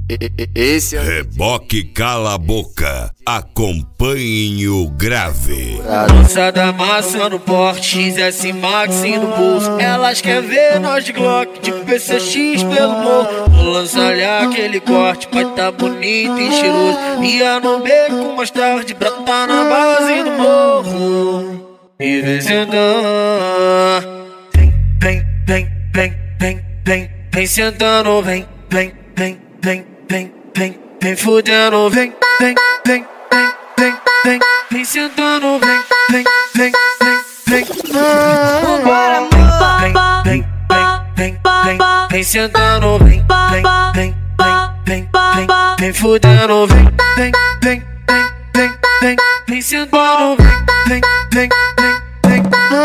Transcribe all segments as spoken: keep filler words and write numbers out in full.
Esse é Reboque Cala a Boca, acompanhe o grave. Lançada massa no porte, X S Max no bolso. Elas querem ver nós de Glock, de P C X pelo morro. Lança-lhe aquele corte, pai tá bonito e cheiroso. Ia no beco mais tarde, brota na base do morro. E vem sentando, vem, vem, vem, vem, vem, vem sentando, vem, vem, vem, vem, vem, vem, vem fudendo, vem, vem, vem, vem, vem, vem, vem sentando, vem, vem, vem, vem, vem, Vambora, vem, vem, vem, vem, vem, vem sentando, vem, vem, vem, vem, vem, vem, vem fudendo, vem, vem, vem, vem, vem, vem, vem sentando, vem, vem, vem, vem,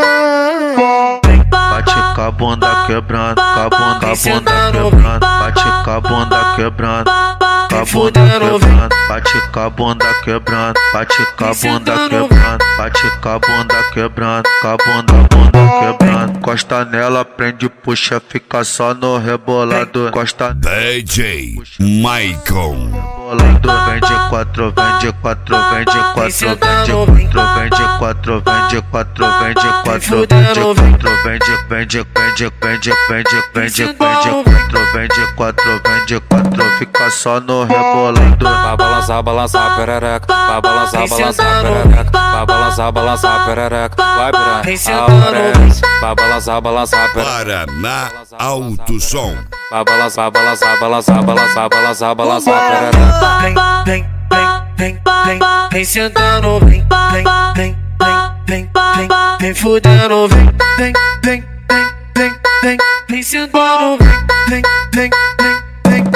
vem. Bate com a bunda quebrando, com a bunda, com a bunda quebrando. Bate com a bunda quebrando, com a bunda quebrando. Bate com a bunda quebrando, bate com a bunda quebrando. Bate com a bunda quebrando, com a bunda, bunda quebrando. Costa nela, prende, puxa, fica só no rebolado. Costa D J Michael. rebolado. Vende quatro, vende quatro, vende quatro, vende quatro, vende quatro, vende quatro, vende quatro, vende quatro, vende, vende, vende, vende, vende, vende, vende quatro, vende quatro, vende quatro, fica só no rebolado. Vai balançar, balançar perereca, vai balançar, balançar perereca, vai balançar, balançar perereca, vai aparece, vai balançar, balançar perereca. Paraná Alto Som. Vai balançar, balançar, balançar, balançar, balançar, balançar perereca. Vem, vem, vem, vem, vem, vem sentando, vem, vem, vem, vem, vem, vem, vem fudendo, vem, vem, vem, vem, vem, vem, vem sentando, vem, vem, vem, vem,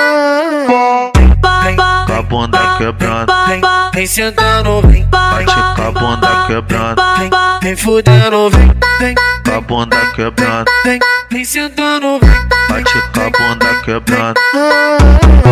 vem, vem, Com a bunda quebrando, vem, vem sentando, vem, bate com a bunda quebrando, vem, vem fudendo, vem, vem, com a bunda quebrando, vem, vem sentando, vem, bate com a bunda quebrando.